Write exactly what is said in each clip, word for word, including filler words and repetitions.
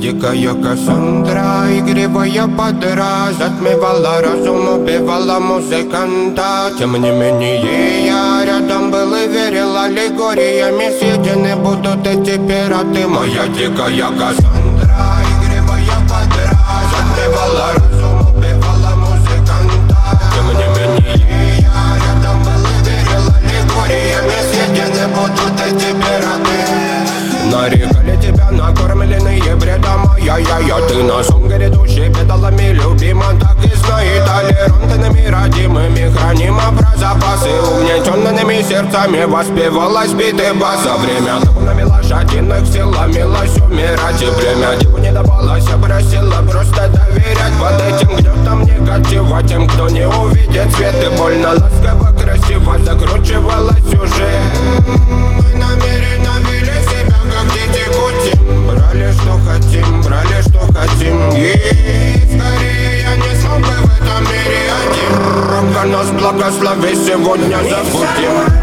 дикая Кассандра, игривая подра, затмевала разум, убивала музыканта. Тем не менее я рядом был и верил аллегориями. Съедены будут эти пираты. Моя дикая Кассандра, игривая подра, затмевала разум, убивала музыканта. Тем не менее я рядом был и верил аллегориями. Съедены будут эти пираты. Нарекали тебя накормленные бредом. Я-я-я, ты на сон грядущий педалами любима. Так и знай, толерантными родимыми храним про-запасы. Угнетенными сердцами воспевалась биты баса. Время духовными лошадиных силомилась умирать. И время диву не давалось, просила просто доверять. Под этим гнетом негатива тем, кто не увидит свет. И больно ласково, красиво закручивалась уже. Мы намеренно вели себя как дети кутим. Брали что хотим, брали что хотим. И скорее я не смог бы в этом мире один. Рука нас благослови, сегодня забудем.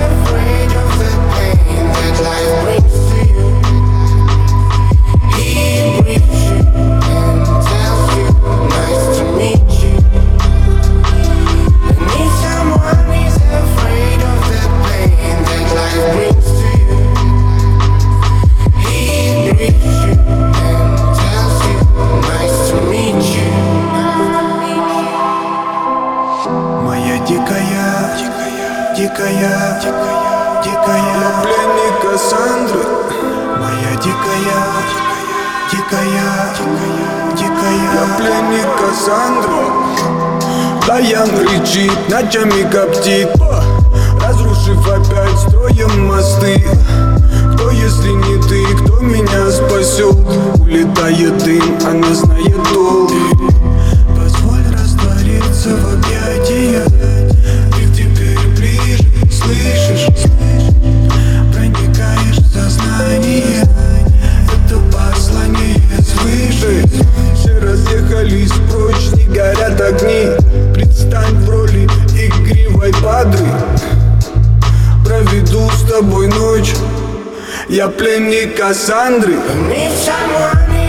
Дикая, дикая, дикая, дикая, пленник Кассандры. Моя дикая, дикая, дикая, дикая, я пленник Кассандры. Даян кричит, ночами коптит, разрушив опять строем мосты. Кто, если не ты, кто меня спасет? Улетает дым, она знает толк. Позволь раствориться в объятиях. Слышишь, проникаешь в сознание. Это послание свыше. Все разъехались прочь, не горят огни. Предстань в роли игривой падры. Проведу с тобой ночь. Я пленник Кассандры.